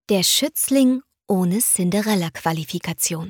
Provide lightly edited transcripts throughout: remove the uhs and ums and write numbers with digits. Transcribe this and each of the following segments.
Der Schützling ohne Cinderella-Qualifikation.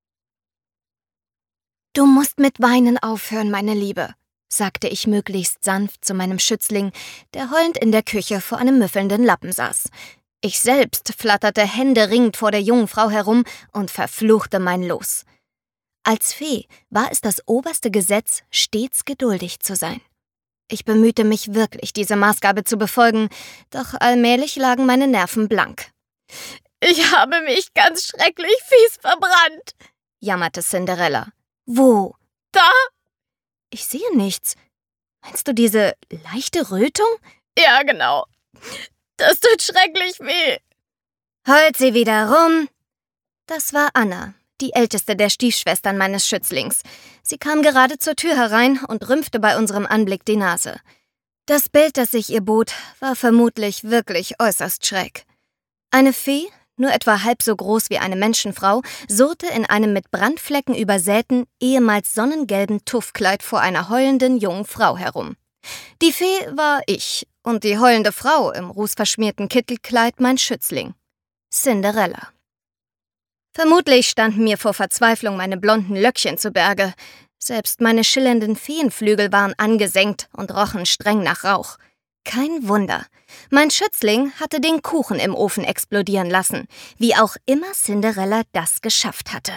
»Du musst mit Weinen aufhören, meine Liebe«, sagte ich möglichst sanft zu meinem Schützling, der heulend in der Küche vor einem müffelnden Lappen saß. Ich selbst flatterte händeringend vor der jungen Frau herum und verfluchte mein Los. Als Fee war es das oberste Gesetz, stets geduldig zu sein. Ich bemühte mich wirklich, diese Maßgabe zu befolgen, doch allmählich lagen meine Nerven blank. »Ich habe mich ganz schrecklich fies verbrannt«, jammerte Cinderella. »Wo?« »Da!« »Ich sehe nichts. Meinst du diese leichte Rötung?« »Ja, genau. Das tut schrecklich weh.« »Heult sie wieder rum?« Das war Anna, die älteste der Stiefschwestern meines Schützlings. Sie kam gerade zur Tür herein und rümpfte bei unserem Anblick die Nase. Das Bild, das sich ihr bot, war vermutlich wirklich äußerst schräg. Eine Fee, nur etwa halb so groß wie eine Menschenfrau, surrte in einem mit Brandflecken übersäten, ehemals sonnengelben Tuffkleid vor einer heulenden jungen Frau herum. Die Fee war ich und die heulende Frau im rußverschmierten Kittelkleid mein Schützling, Cinderella. Vermutlich standen mir vor Verzweiflung meine blonden Löckchen zu Berge. Selbst meine schillernden Feenflügel waren angesenkt und rochen streng nach Rauch. Kein Wunder. Mein Schützling hatte den Kuchen im Ofen explodieren lassen, wie auch immer Cinderella das geschafft hatte.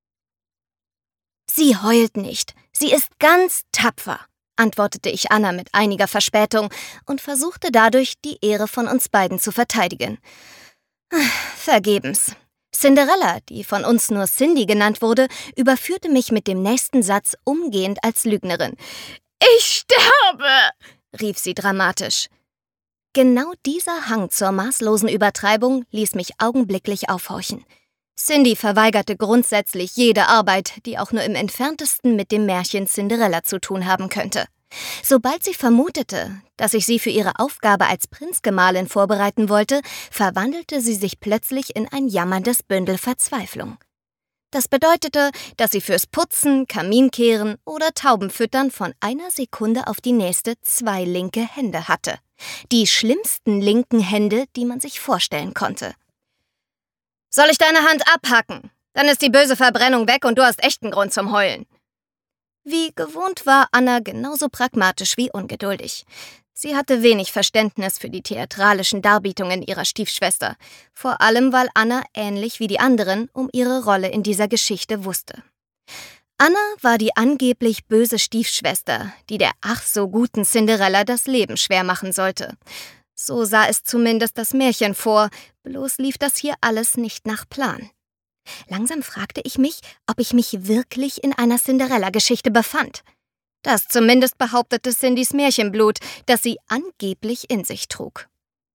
»Sie heult nicht. Sie ist ganz tapfer«, antwortete ich Anna mit einiger Verspätung und versuchte dadurch, die Ehre von uns beiden zu verteidigen. Vergebens. Cinderella, die von uns nur Cindy genannt wurde, überführte mich mit dem nächsten Satz umgehend als Lügnerin. »Ich sterbe«, rief sie dramatisch. Genau dieser Hang zur maßlosen Übertreibung ließ mich augenblicklich aufhorchen. Cindy verweigerte grundsätzlich jede Arbeit, die auch nur im Entferntesten mit dem Märchen Cinderella zu tun haben könnte. Sobald sie vermutete, dass ich sie für ihre Aufgabe als Prinzgemahlin vorbereiten wollte, verwandelte sie sich plötzlich in ein jammerndes Bündel Verzweiflung. Das bedeutete, dass sie fürs Putzen, Kaminkehren oder Taubenfüttern von einer Sekunde auf die nächste 2 linke Hände hatte. Die schlimmsten linken Hände, die man sich vorstellen konnte. »Soll ich deine Hand abhacken? Dann ist die böse Verbrennung weg und du hast echten Grund zum Heulen.« Wie gewohnt war Anna genauso pragmatisch wie ungeduldig. Sie hatte wenig Verständnis für die theatralischen Darbietungen ihrer Stiefschwester, vor allem weil Anna ähnlich wie die anderen um ihre Rolle in dieser Geschichte wusste. Anna war die angeblich böse Stiefschwester, die der ach so guten Cinderella das Leben schwer machen sollte. So sah es zumindest das Märchen vor, bloß lief das hier alles nicht nach Plan. Langsam fragte ich mich, ob ich mich wirklich in einer Cinderella-Geschichte befand. Das zumindest behauptete Cindys Märchenblut, das sie angeblich in sich trug.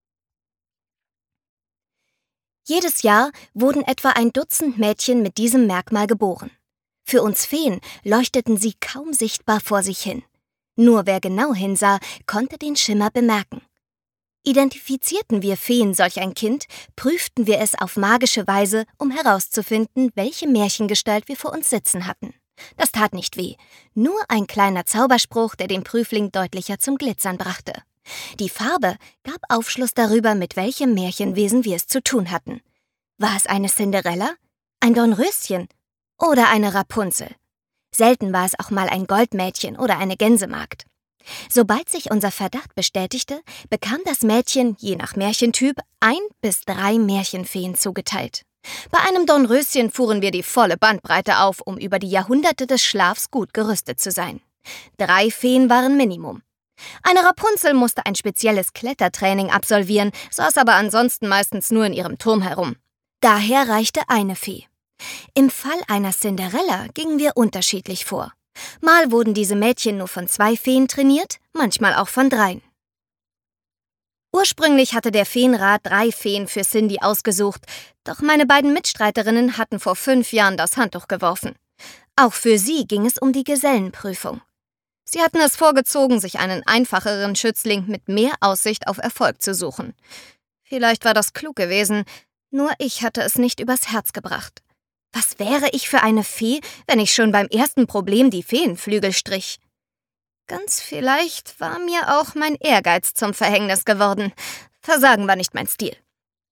Jedes Jahr wurden etwa 1 Dutzend Mädchen mit diesem Merkmal geboren. Für uns Feen leuchteten sie kaum sichtbar vor sich hin. Nur wer genau hinsah, konnte den Schimmer bemerken. Identifizierten wir Feen solch ein Kind, prüften wir es auf magische Weise, um herauszufinden, welche Märchengestalt wir vor uns sitzen hatten. Das tat nicht weh, nur ein kleiner Zauberspruch, der den Prüfling deutlicher zum Glitzern brachte. Die Farbe gab Aufschluss darüber, mit welchem Märchenwesen wir es zu tun hatten. War es eine Cinderella, ein Dornröschen oder eine Rapunzel? Selten war es auch mal ein Goldmädchen oder eine Gänsemagd. Sobald sich unser Verdacht bestätigte, bekam das Mädchen, je nach Märchentyp, 1 bis 3 Märchenfeen zugeteilt. Bei einem Dornröschen fuhren wir die volle Bandbreite auf, um über die Jahrhunderte des Schlafs gut gerüstet zu sein. 3 Feen waren Minimum. Eine Rapunzel musste ein spezielles Klettertraining absolvieren, saß aber ansonsten meistens nur in ihrem Turm herum. Daher reichte eine Fee. Im Fall einer Cinderella gingen wir unterschiedlich vor. Mal wurden diese Mädchen nur von 2 Feen trainiert, manchmal auch von 3. Ursprünglich hatte der Feenrat 3 Feen für Cindy ausgesucht, doch meine beiden Mitstreiterinnen hatten vor 5 Jahren das Handtuch geworfen. Auch für sie ging es um die Gesellenprüfung. Sie hatten es vorgezogen, sich einen einfacheren Schützling mit mehr Aussicht auf Erfolg zu suchen. Vielleicht war das klug gewesen, nur ich hatte es nicht übers Herz gebracht. Was wäre ich für eine Fee, wenn ich schon beim ersten Problem die Feenflügel strich? Ganz vielleicht war mir auch mein Ehrgeiz zum Verhängnis geworden. Versagen war nicht mein Stil.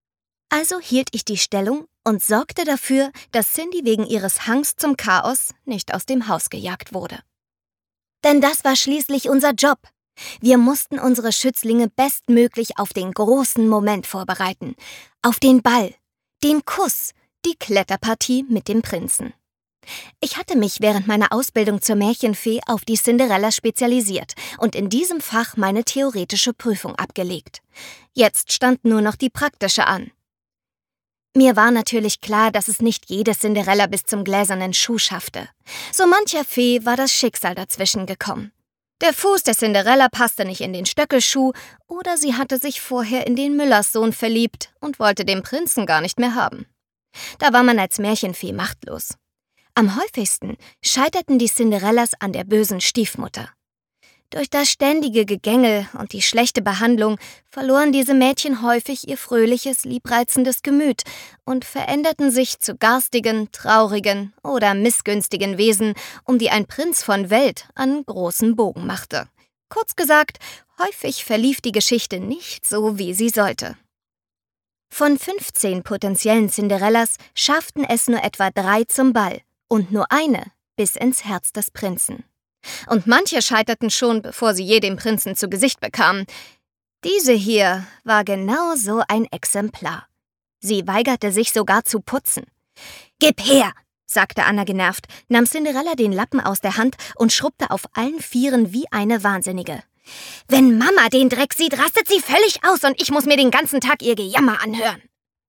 Also hielt ich die Stellung und sorgte dafür, dass Cindy wegen ihres Hangs zum Chaos nicht aus dem Haus gejagt wurde. Denn das war schließlich unser Job. Wir mussten unsere Schützlinge bestmöglich auf den großen Moment vorbereiten. Auf den Ball, den Kuss, die Kletterpartie mit dem Prinzen. Ich hatte mich während meiner Ausbildung zur Märchenfee auf die Cinderella spezialisiert und in diesem Fach meine theoretische Prüfung abgelegt. Jetzt stand nur noch die praktische an. Mir war natürlich klar, dass es nicht jede Cinderella bis zum gläsernen Schuh schaffte. So mancher Fee war das Schicksal dazwischen gekommen. Der Fuß der Cinderella passte nicht in den Stöckelschuh oder sie hatte sich vorher in den Müllerssohn verliebt und wollte den Prinzen gar nicht mehr haben. Da war man als Märchenfee machtlos. Am häufigsten scheiterten die Cinderellas an der bösen Stiefmutter. Durch das ständige Gegängel und die schlechte Behandlung verloren diese Mädchen häufig ihr fröhliches, liebreizendes Gemüt und veränderten sich zu garstigen, traurigen oder missgünstigen Wesen, um die ein Prinz von Welt an großen Bogen machte. Kurz gesagt, häufig verlief die Geschichte nicht so, wie sie sollte. Von 15 potenziellen Cinderellas schafften es nur etwa 3 zum Ball und nur eine bis ins Herz des Prinzen. Und manche scheiterten schon, bevor sie je den Prinzen zu Gesicht bekamen. Diese hier war genau so ein Exemplar. Sie weigerte sich sogar zu putzen. »Gib her«, sagte Anna genervt, nahm Cinderella den Lappen aus der Hand und schrubbte auf allen Vieren wie eine Wahnsinnige. »Wenn Mama den Dreck sieht, rastet sie völlig aus und ich muss mir den ganzen Tag ihr Gejammer anhören.«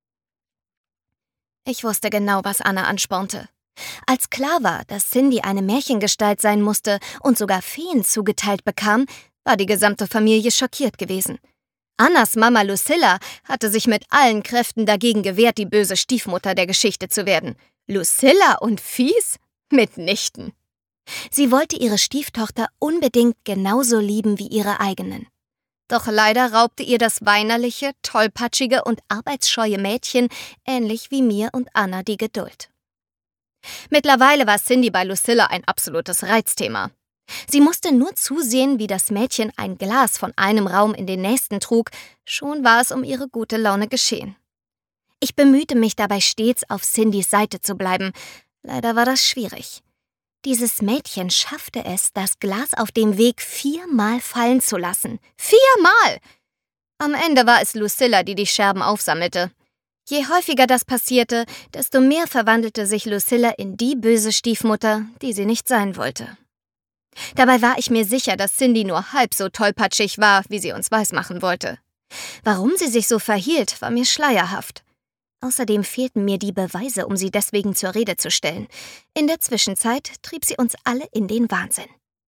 Ich wusste genau, was Anna anspornte. Als klar war, dass Cindy eine Märchengestalt sein musste und sogar Feen zugeteilt bekam, war die gesamte Familie schockiert gewesen. Annas Mama Lucilla hatte sich mit allen Kräften dagegen gewehrt, die böse Stiefmutter der Geschichte zu werden. Lucilla und fies? Mitnichten. Sie wollte ihre Stieftochter unbedingt genauso lieben wie ihre eigenen. Doch leider raubte ihr das weinerliche, tollpatschige und arbeitsscheue Mädchen, ähnlich wie mir und Anna, die Geduld. Mittlerweile war Cindy bei Lucilla ein absolutes Reizthema. Sie musste nur zusehen, wie das Mädchen ein Glas von einem Raum in den nächsten trug, schon war es um ihre gute Laune geschehen. Ich bemühte mich dabei stets, auf Cindys Seite zu bleiben. Leider war das schwierig. Dieses Mädchen schaffte es, das Glas auf dem Weg 4-mal fallen zu lassen. 4-mal! Am Ende war es Lucilla, die Scherben aufsammelte. Je häufiger das passierte, desto mehr verwandelte sich Lucilla in die böse Stiefmutter, die sie nicht sein wollte. Dabei war ich mir sicher, dass Cindy nur halb so tollpatschig war, wie sie uns weismachen wollte. Warum sie sich so verhielt, war mir schleierhaft. Außerdem fehlten mir die Beweise, um sie deswegen zur Rede zu stellen. In der Zwischenzeit trieb sie uns alle in den Wahnsinn.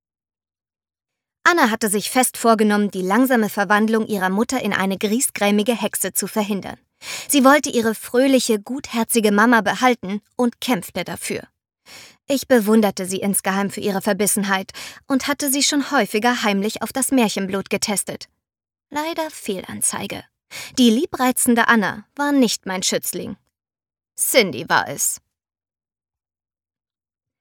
Anna hatte sich fest vorgenommen, die langsame Verwandlung ihrer Mutter in eine griesgrämige Hexe zu verhindern. Sie wollte ihre fröhliche, gutherzige Mama behalten und kämpfte dafür. Ich bewunderte sie insgeheim für ihre Verbissenheit und hatte sie schon häufiger heimlich auf das Märchenblut getestet. Leider Fehlanzeige. Die liebreizende Anna war nicht mein Schützling. Cindy war es.